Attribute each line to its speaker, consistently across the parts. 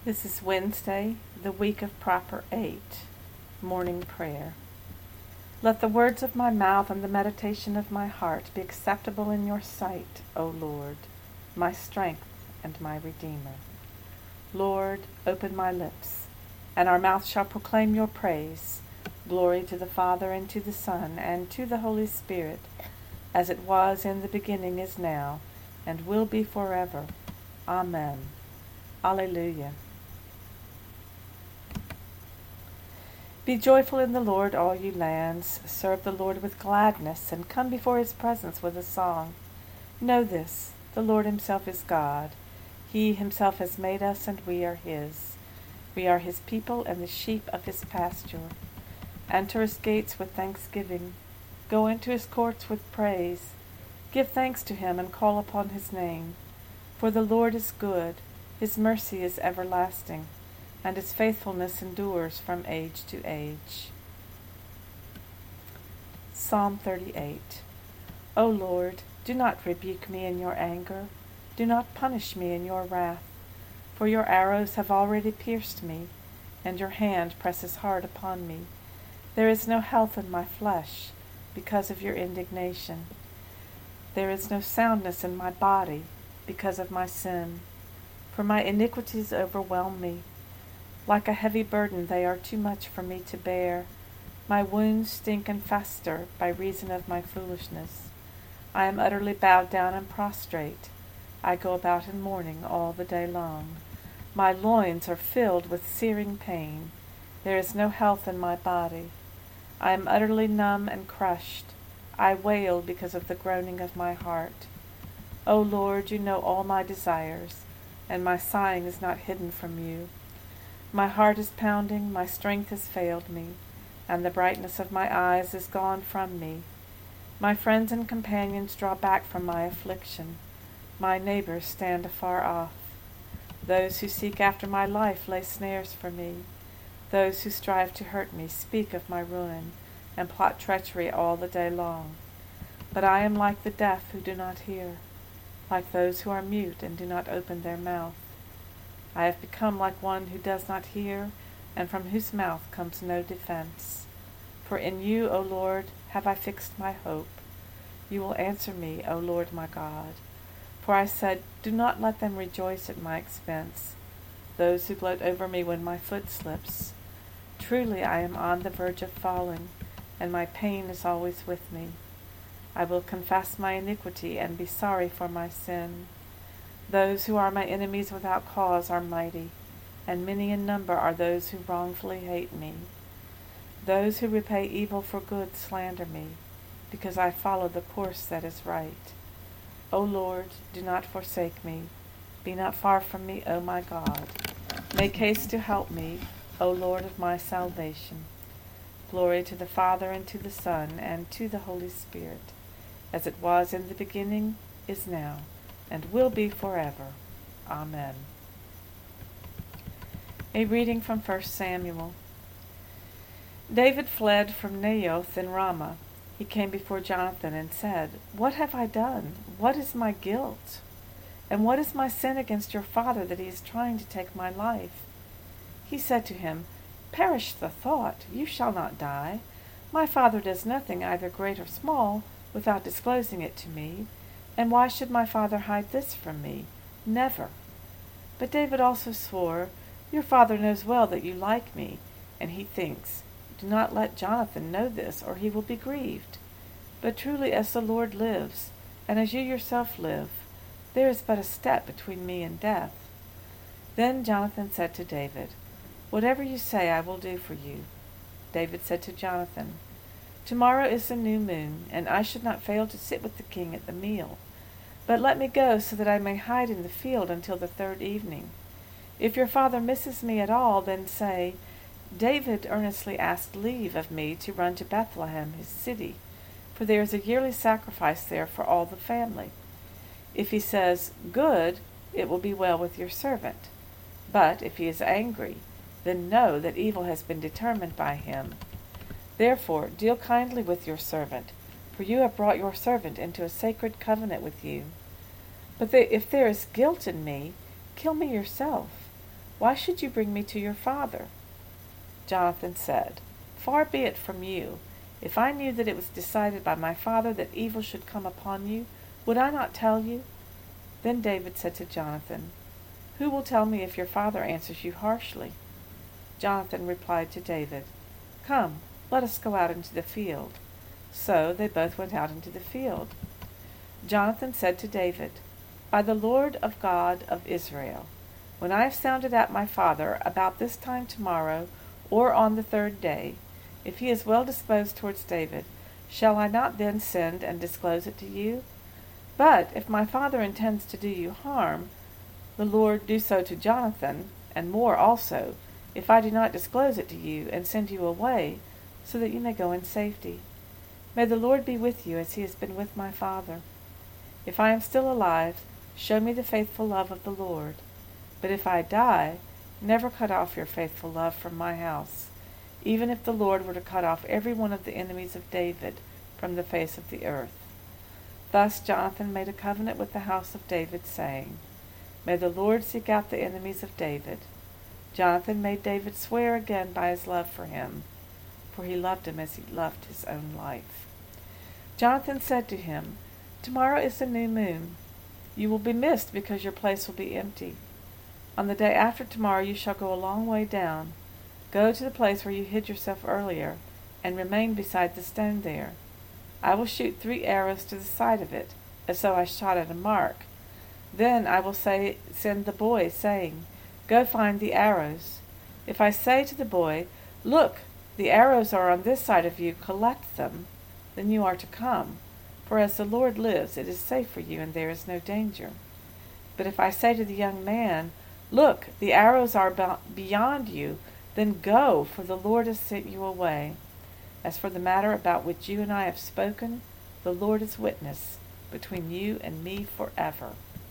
Speaker 1: This is Wednesday, the week of Proper 8, morning prayer. Let the words of my mouth and the meditation of my heart be acceptable in your sight, O Lord, my strength and my Redeemer. Lord, open my lips, and our mouth shall proclaim your praise. Glory to the Father, and to the Son, and to the Holy Spirit, as it was in the beginning, is now, and will be forever. Amen. Alleluia. Be joyful in the Lord, all you lands. Serve the Lord with gladness, and come before his presence with a song. Know this, the Lord himself is God. He himself has made us, and we are his. We are his people and the sheep of his pasture. Enter his gates with thanksgiving. Go into his courts with praise. Give thanks to him and call upon his name. For the Lord is good, his mercy is everlasting, and his faithfulness endures from age to age. Psalm 38. O Lord, do not rebuke me in your anger. Do not punish me in your wrath. For your arrows have already pierced me, and your hand presses hard upon me. There is no health in my flesh because of your indignation. There is no soundness in my body because of my sin. For my iniquities overwhelm me. Like a heavy burden, they are too much for me to bear. My wounds stink and fester by reason of my foolishness. I am utterly bowed down and prostrate. I go about in mourning all the day long. My loins are filled with searing pain. There is no health in my body. I am utterly numb and crushed. I wail because of the groaning of my heart. O Lord, you know all my desires, and my sighing is not hidden from you. My heart is pounding, my strength has failed me, and the brightness of my eyes is gone from me. My friends and companions draw back from my affliction. My neighbors stand afar off. Those who seek after my life lay snares for me. Those who strive to hurt me speak of my ruin, and plot treachery all the day long. But I am like the deaf who do not hear, like those who are mute and do not open their mouth. I have become like one who does not hear, and from whose mouth comes no defense. For in you, O Lord, have I fixed my hope. You will answer me, O Lord my God. For I said, do not let them rejoice at my expense, those who gloat over me when my foot slips. Truly I am on the verge of falling, and my pain is always with me. I will confess my iniquity and be sorry for my sin. Those who are my enemies without cause are mighty, and many in number are those who wrongfully hate me. Those who repay evil for good slander me, because I follow the course that is right. O Lord, do not forsake me. Be not far from me, O my God. Make haste to help me, O Lord of my salvation. Glory to the Father, and to the Son, and to the Holy Spirit, as it was in the beginning, is now, and will be forever. Amen. A reading from 1 Samuel. David fled from Naioth in Ramah. He came before Jonathan and said, What have I done? What is my guilt? And what is my sin against your father that he is trying to take my life? He said to him, Perish the thought, you shall not die. My father does nothing, either great or small, without disclosing it to me. And why should my father hide this from me? Never. But David also swore, Your father knows well that you like me, and he thinks, Do not let Jonathan know this, or he will be grieved. But truly as the Lord lives, and as you yourself live, there is but a step between me and death. Then Jonathan said to David, Whatever you say I will do for you. David said to Jonathan, Tomorrow is the new moon, and I should not fail to sit with the king at the meal. But let me go so that I may hide in the field until the third evening. If your father misses me at all, then say, David earnestly asked leave of me to run to Bethlehem, his city, for there is a yearly sacrifice there for all the family. If he says, Good, it will be well with your servant. But if he is angry, then know that evil has been determined by him. Therefore deal kindly with your servant, for you have brought your servant into a sacred covenant with you. But if there is guilt in me, kill me yourself. Why should you bring me to your father?" Jonathan said, "Far be it from you. If I knew that it was decided by my father that evil should come upon you, would I not tell you?" Then David said to Jonathan, "Who will tell me if your father answers you harshly?" Jonathan replied to David, "Come, let us go out into the field." So they both went out into the field. Jonathan said to David, "By the Lord of God of Israel, when I have sounded out my father about this time tomorrow or on the third day, if he is well disposed towards David, shall I not then send and disclose it to you? But if my father intends to do you harm, the Lord do so to Jonathan, and more also, if I do not disclose it to you and send you away, so that you may go in safety. May the Lord be with you as he has been with my father. If I am still alive, show me the faithful love of the Lord. But if I die, never cut off your faithful love from my house, even if the Lord were to cut off every one of the enemies of David from the face of the earth." Thus Jonathan made a covenant with the house of David, saying, "May the Lord seek out the enemies of David." Jonathan made David swear again by his love for him, for he loved him as he loved his own life. Jonathan said to him, "Tomorrow is the new moon. You will be missed because your place will be empty. On the day after tomorrow you shall go a long way down. Go to the place where you hid yourself earlier, and remain beside the stone there. I will shoot 3 arrows to the side of it, as though I shot at a mark. Then I will send the boy, saying, 'Go find the arrows.' If I say to the boy, 'Look, the arrows are on this side of you, collect them,' then you are to come. For as the Lord lives, it is safe for you, and there is no danger. But if I say to the young man, 'Look, the arrows are beyond you,' then go, for the Lord has sent you away. As for the matter about which you and I have spoken, the Lord is witness between you and me forever."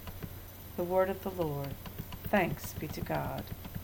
Speaker 1: The word of the Lord. Thanks be to God.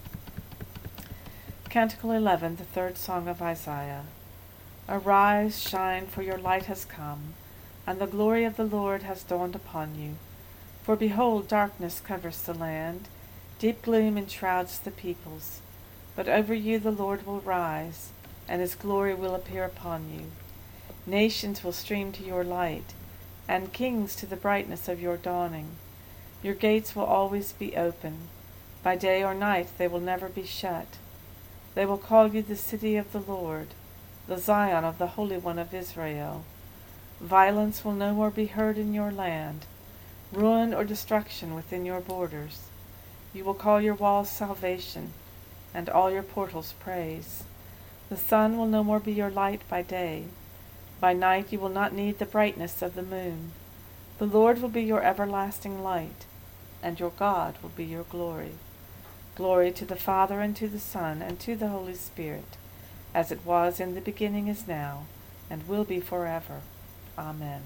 Speaker 1: Canticle 11, the third song of Isaiah. Arise, shine, for your light has come, and the glory of the Lord has dawned upon you. For behold, darkness covers the land, deep gloom enshrouds the peoples. But over you the Lord will rise, and his glory will appear upon you. Nations will stream to your light, and kings to the brightness of your dawning. Your gates will always be open. By day or night they will never be shut. They will call you the city of the Lord, the Zion of the Holy One of Israel. Violence will no more be heard in your land, ruin or destruction within your borders. You will call your walls salvation, and all your portals praise. The sun will no more be your light by day. By night you will not need the brightness of the moon. The Lord will be your everlasting light, and your God will be your glory. Glory to the Father, and to the Son, and to the Holy Spirit, as it was in the beginning, is now, and will be forever. Amen.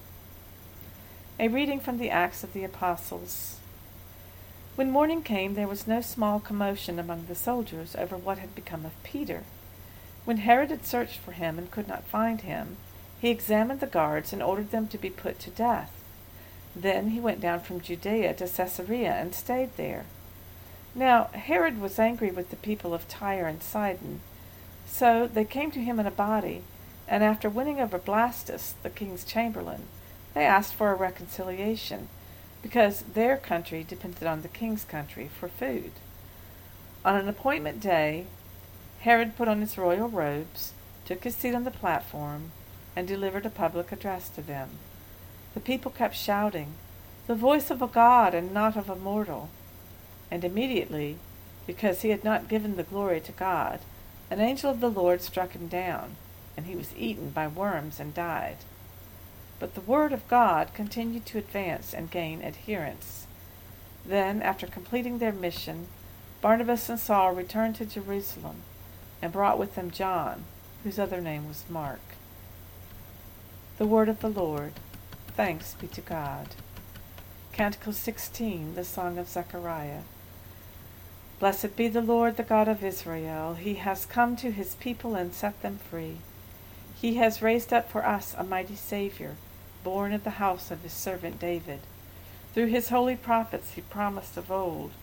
Speaker 1: A reading from the Acts of the Apostles. When morning came, there was no small commotion among the soldiers over what had become of Peter. When Herod had searched for him and could not find him, he examined the guards and ordered them to be put to death. Then he went down from Judea to Caesarea and stayed there. Now Herod was angry with the people of Tyre and Sidon. So they came to him in a body, and after winning over Blastus, the king's chamberlain, they asked for a reconciliation, because their country depended on the king's country for food. On an appointment day, Herod put on his royal robes, took his seat on the platform, and delivered a public address to them. The people kept shouting, "The voice of a god and not of a mortal." And immediately, because he had not given the glory to God, an angel of the Lord struck him down, and he was eaten by worms and died. But the word of God continued to advance and gain adherents. Then, after completing their mission, Barnabas and Saul returned to Jerusalem, and brought with them John, whose other name was Mark. The word of the Lord. Thanks be to God. Canticle 16, the Song of Zechariah. Blessed be the Lord, the God of Israel. He has come to his people and set them free. He has raised up for us a mighty Savior, born of the house of his servant David. Through his holy prophets he promised of old,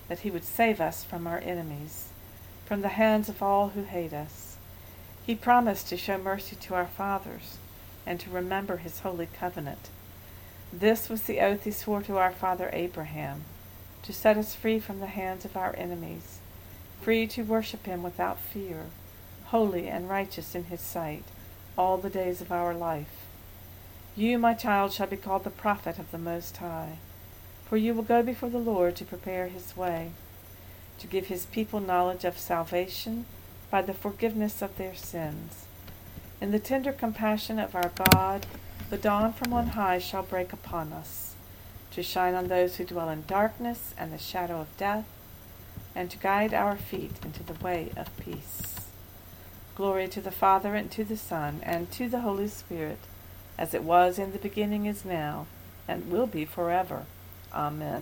Speaker 1: that he would save us from our enemies, from the hands of all who hate us. He promised to show mercy to our fathers and to remember his holy covenant. This was the oath he swore to our father Abraham, to set us free from the hands of our enemies, free to worship him without fear, holy and righteous in his sight, all the days of our life. You, my child, shall be called the prophet of the Most High, for you will go before the Lord to prepare his way, to give his people knowledge of salvation by the forgiveness of their sins. In the tender compassion of our God, the dawn from on high shall break upon us, to shine on those who dwell in darkness and the shadow of death, and to guide our feet into the way of peace. Glory to the Father, and to the Son, and to the Holy Spirit, as it was in the beginning, is now, and will be forever. Amen.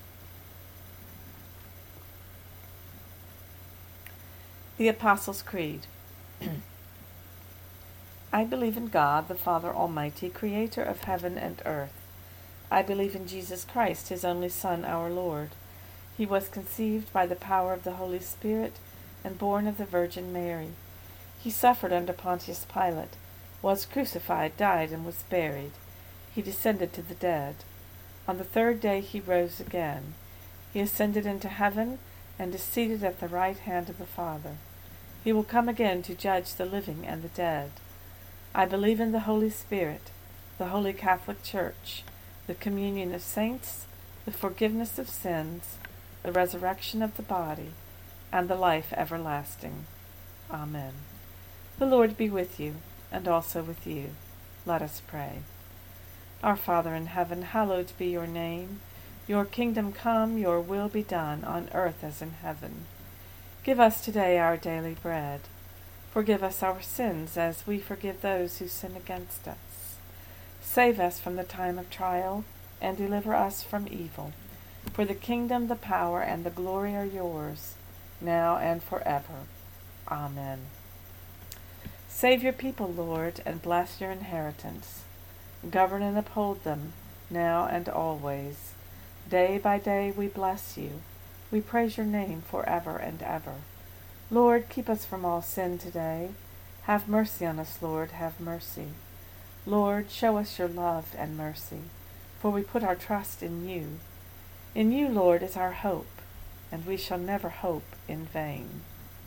Speaker 1: The Apostles' Creed. I believe in God, the Father Almighty, creator of heaven and earth. I believe in Jesus Christ, his only Son, our Lord. He was conceived by the power of the Holy Spirit and born of the Virgin Mary. He suffered under Pontius Pilate, was crucified, died, and was buried. He descended to the dead. On the third day he rose again. He ascended into heaven and is seated at the right hand of the Father. He will come again to judge the living and the dead. I believe in the Holy Spirit, the Holy Catholic Church, the communion of saints, the forgiveness of sins, the resurrection of the body, and the life everlasting. Amen. The Lord be with you, and also with you. Let us pray. Our Father in heaven, hallowed be your name. Your kingdom come, your will be done, on earth as in heaven. Give us today our daily bread. Forgive us our sins, as we forgive those who sin against us. Save us from the time of trial, and deliver us from evil. For the kingdom, the power, and the glory are yours, now and forever. Amen. Save your people, Lord, and bless your inheritance. Govern and uphold them, now and always. Day by day we bless you. We praise your name forever and ever. Lord, keep us from all sin today. Have mercy on us, Lord, have mercy. Lord, show us your love and mercy, for we put our trust in you. In you, Lord, is our hope, and we shall never hope in vain.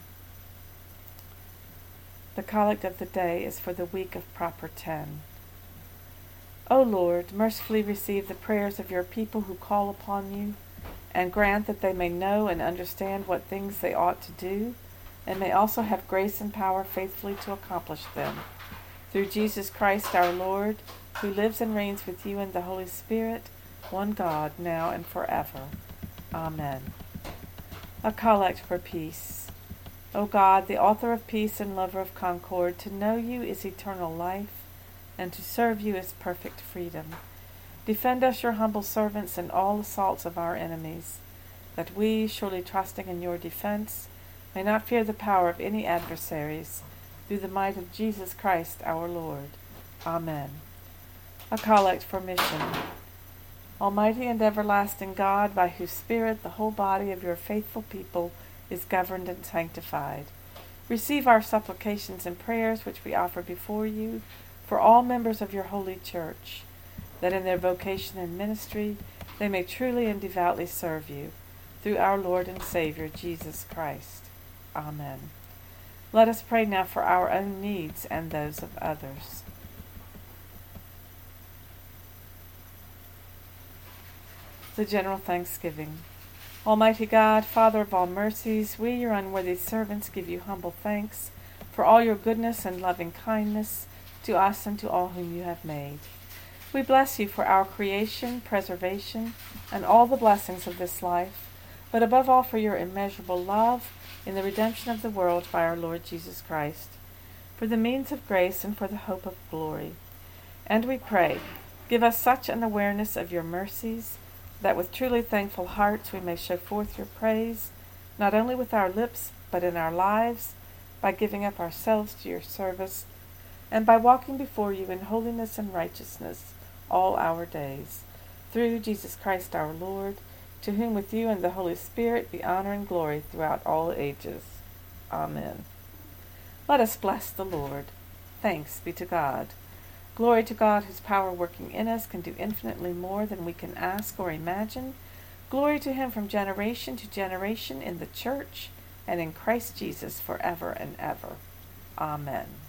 Speaker 1: The collect of the day is for the week of Proper 10. O Lord, mercifully receive the prayers of your people who call upon you, and grant that they may know and understand what things they ought to do, and may also have grace and power faithfully to accomplish them. Through Jesus Christ our Lord, who lives and reigns with you in the Holy Spirit, one God, now and forever. Amen. A collect for peace. O God, the author of peace and lover of concord, to know you is eternal life, and to serve you is perfect freedom. Defend us, your humble servants, in all assaults of our enemies, that we, surely trusting in your defense, may not fear the power of any adversaries, through the might of Jesus Christ our Lord. Amen. A collect for mission. Almighty and everlasting God, by whose Spirit the whole body of your faithful people is governed and sanctified, receive our supplications and prayers which we offer before you for all members of your holy church, that in their vocation and ministry they may truly and devoutly serve you, through our Lord and Savior, Jesus Christ. Amen. Let us pray now for our own needs and those of others. The General Thanksgiving. Almighty God, Father of all mercies, we, your unworthy servants, give you humble thanks for all your goodness and loving kindness to us and to all whom you have made. We bless you for our creation, preservation, and all the blessings of this life, but above all for your immeasurable love in the redemption of the world by our Lord Jesus Christ, for the means of grace and for the hope of glory. And we pray, give us such an awareness of your mercies, that with truly thankful hearts we may show forth your praise, not only with our lips, but in our lives, by giving up ourselves to your service, and by walking before you in holiness and righteousness all our days. Through Jesus Christ our Lord, to whom with you and the Holy Spirit be honor and glory throughout all ages. Amen. Let us bless the Lord. Thanks be to God. Glory to God, whose power working in us can do infinitely more than we can ask or imagine. Glory to him from generation to generation in the church and in Christ Jesus forever and ever. Amen.